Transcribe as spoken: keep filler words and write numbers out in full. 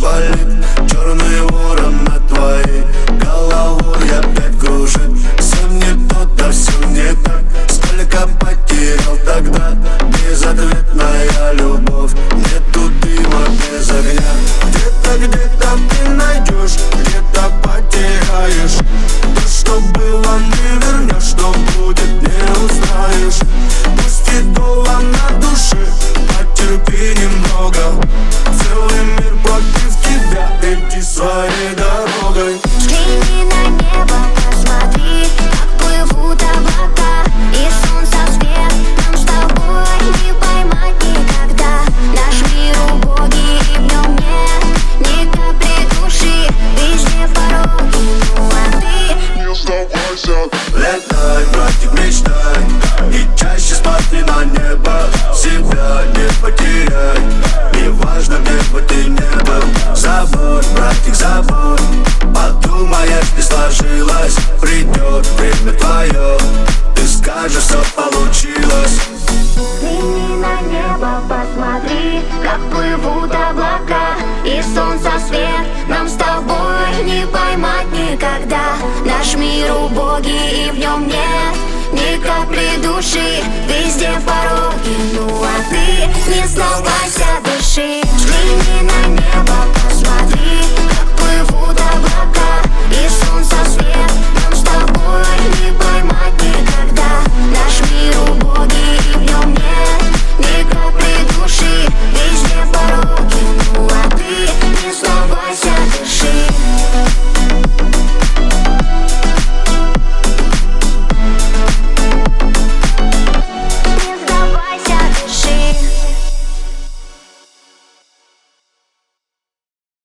полит. Черный ворон над твоей головой опять кружит. Все не то, да все не так. Сколько потерял тогда. Безответная любовь. Нету дыма без огня. Где-то, где-то ты найдешь, где-то потеряешь. То, что было, не вернешь, что будет, не узнаешь. Пусть и долго на душе, потерпи немного. Целый мир против тебя, иди своей дорогой. Взгляни на небо, посмотри, как плывут облака, и солнце свет нам с тобой не поймать никогда. Наш мир убогий, и в нем нет ни капли души. Везде пороги, ну а ты не сдавайся. Летай, братик, мечтай, и чаще смотри на небо. Себя не потеряй, неважно, где бы ты не был. Забудь, братик, забудь, подумаешь, не сложилось. Придет время твое, ты скажешь, все получилось. взгляни на небо, посмотри, как плывут облака, и солнце свет нам с тобой не поймать никогда. Наш мир убогий, и в нем нет ни капли души. Везде пороги, ну а ты не сдавайся, дыши.